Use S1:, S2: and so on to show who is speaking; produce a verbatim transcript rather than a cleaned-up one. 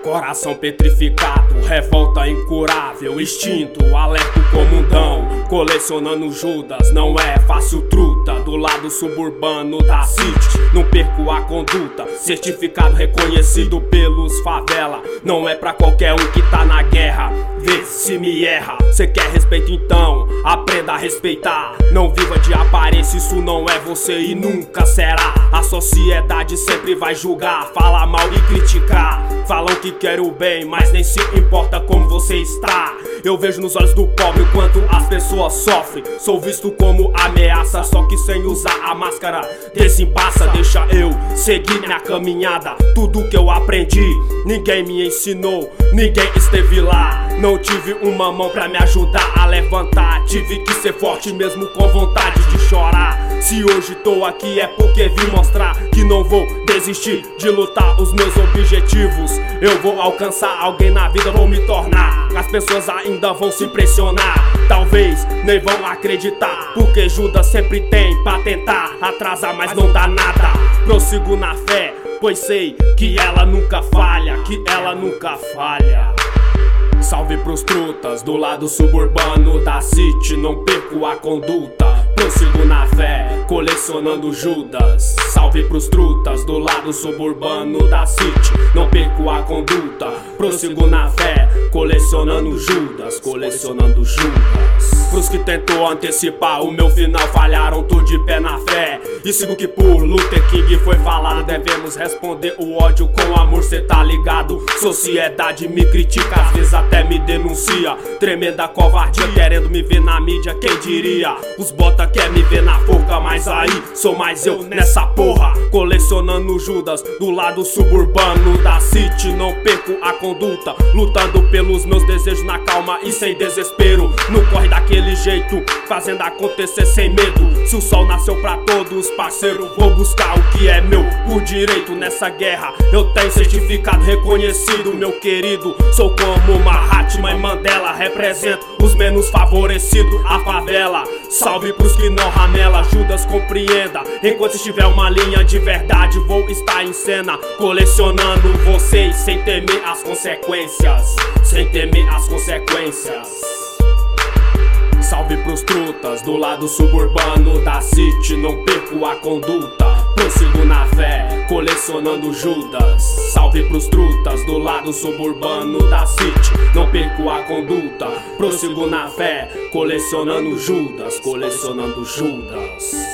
S1: Coração petrificado, revolta incurável, instinto, alerta o comundão. Colecionando Judas, não é fácil truta. Do lado suburbano da city, não perco a conduta. Certificado reconhecido pelos favela. Não é pra qualquer um que tá na guerra. Vê se me erra. Cê quer respeito então, aprenda a respeitar. Não viva de aparência, isso não é você e nunca será. A sociedade sempre vai julgar, falar mal e criticar. Falam que quer o bem, mas nem se importa como você está. Eu vejo nos olhos do pobre o quanto as pessoas sofrem. Sou visto como ameaça, só que sem usar a máscara desembaça. Deixa eu seguir minha caminhada, tudo que eu aprendi ninguém me ensinou, ninguém esteve lá. Não tive uma mão pra me ajudar a levantar. Tive que ser forte mesmo com vontade de chorar. Se hoje tô aqui é porque vim mostrar que não vou desistir de lutar os meus objetivos. Eu vou alcançar alguém na vida, vou me tornar. As pessoas ainda vão se impressionar, talvez nem vão acreditar, porque Judas sempre tem pra tentar atrasar, mas não dá nada. Prossigo na fé, pois sei que ela nunca falha, que ela nunca falha. Salve pros trutas do lado suburbano da city, não perco a conduta. Prossigo na fé, colecionando Judas. Salve pros trutas do lado suburbano da city, não perco a conduta. Prossigo na fé, colecionando Judas, colecionando Judas. Pros que tentou antecipar o meu final, falharam, tô de pé na fé. E sigo que por Luther King foi falado, devemos responder o ódio com amor, cê tá ligado? Sociedade me critica, às vezes até me denuncia. Tremenda covardia, querendo me ver na mídia, quem diria? Os bota quer me ver na forca, mas aí sou mais eu nessa porra. Colecionando Judas do lado suburbano da city, não perco a conduta. Lutando pelos meus desejos na calma e sem desespero. Não corre daquele jeito, fazendo acontecer sem medo. Se o sol nasceu pra todos, parceiro, vou buscar o que é meu por direito nessa guerra. Eu tenho certificado reconhecido, meu querido. Sou como Mahatma e Mandela, represento os menos favorecidos, a favela. Salve pros que não ramela, Judas compreenda. Enquanto estiver uma linha de verdade, vou estar em cena, colecionando vocês sem temer as consequências, sem temer as consequências. Salve pros trutas do lado suburbano da city, não perco a conduta. Prossigo na fé, colecionando Judas. Salve pros trutas do lado suburbano da city, não perco a conduta. Prossigo na fé, colecionando Judas, colecionando Judas.